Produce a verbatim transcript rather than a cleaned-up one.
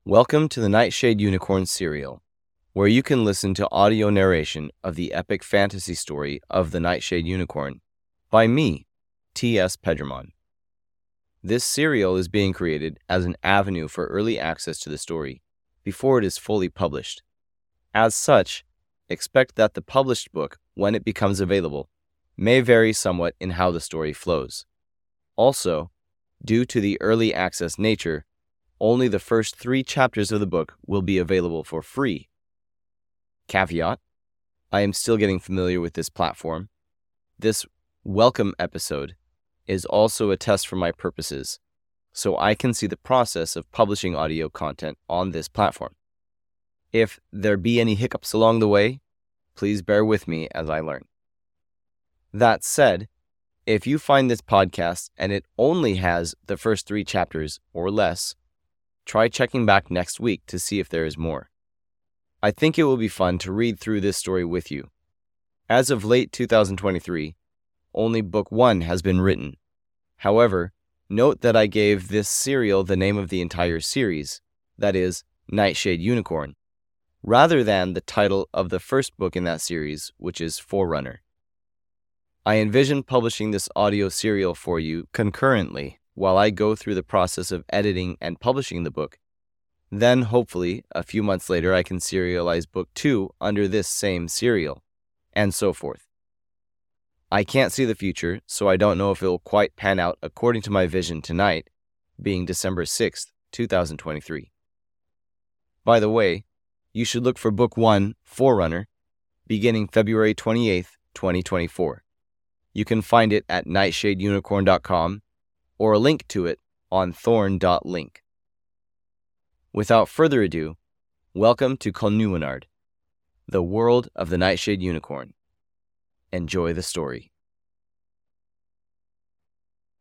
Welcome to the Nightshade Unicorn serial, where you can listen to audio narration of the epic fantasy story of the Nightshade Unicorn by me, T S Pedramon. This serial is being created as an avenue for early access to the story before it is fully published. As such, expect that the published book, when it becomes available, may vary somewhat in how the story flows. Also, due to the early access nature, only the first three chapters of the book will be available for free. Caveat: I am still getting familiar with this platform. This welcome episode is also a test for my purposes, so I can see the process of publishing audio content on this platform. If there be any hiccups along the way, please bear with me as I learn. That said, if you find this podcast and it only has the first three chapters or less, try checking back next week to see if there is more. I think it will be fun to read through this story with you. As of late two thousand twenty-three, only book one has been written. However, note that I gave this serial the name of the entire series, that is, Nightshade Unicorn, rather than the title of the first book in that series, which is Forerunner. I envision publishing this audio serial for you concurrently while I go through the process of editing and publishing the book. Then, hopefully, a few months later, I can serialize book two under this same serial, and so forth. I can't see the future, so I don't know if it will quite pan out according to my vision tonight, being December sixth, two thousand twenty-three. By the way, you should look for book one, Forerunner, beginning February twenty-eighth, twenty twenty-four. You can find it at nightshade unicorn dot com or a link to it on thorn dot link. Without further ado, welcome to Colnumenard, the world of the Nightshade Unicorn. Enjoy the story.